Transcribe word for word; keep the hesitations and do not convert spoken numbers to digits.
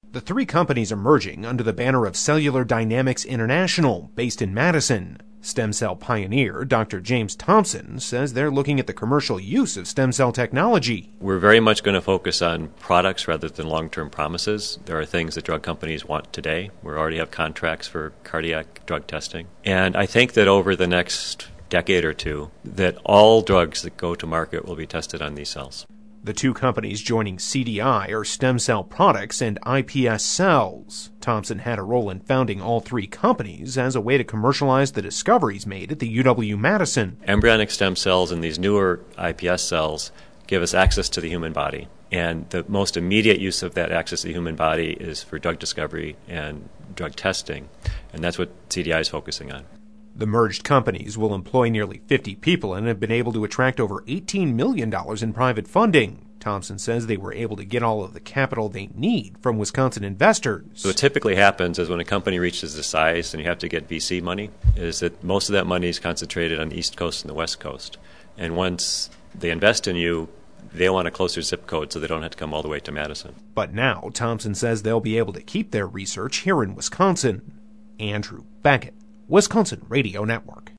The three companies are merging under the banner of Cellular Dynamics International, based in Madison. Stem cell pioneer Doctor James Thompson says they're looking at the commercial use of stem cell technology. We're very much going to focus on products rather than long-term promises. There are things that drug companies want today. We already have contracts for cardiac drug testing. And I think that over the next decade or two, that all drugs that go to market will be tested on these cells. The two companies joining C D I are Stem Cell Products and I P S Cells. Thompson had a role in founding all three companies as a way to commercialize the discoveries made at the U W-Madison. Embryonic stem cells and these newer I P S cells give us access to the human body. And the most immediate use of that access to the human body is for drug discovery and drug testing. And that's what C D I is focusing on. The merged companies will employ nearly fifty people and have been able to attract over eighteen million dollars in private funding. Thompson says they were able to get all of the capital they need from Wisconsin investors. So what typically happens is when a company reaches this size and you have to get V C money, is that most of that money is concentrated on the East Coast and the West Coast. And once they invest in you, they want a closer zip code so they don't have to come all the way to Madison. But now Thompson says they'll be able to keep their research here in Wisconsin. Andrew Beckett, Wisconsin Radio Network.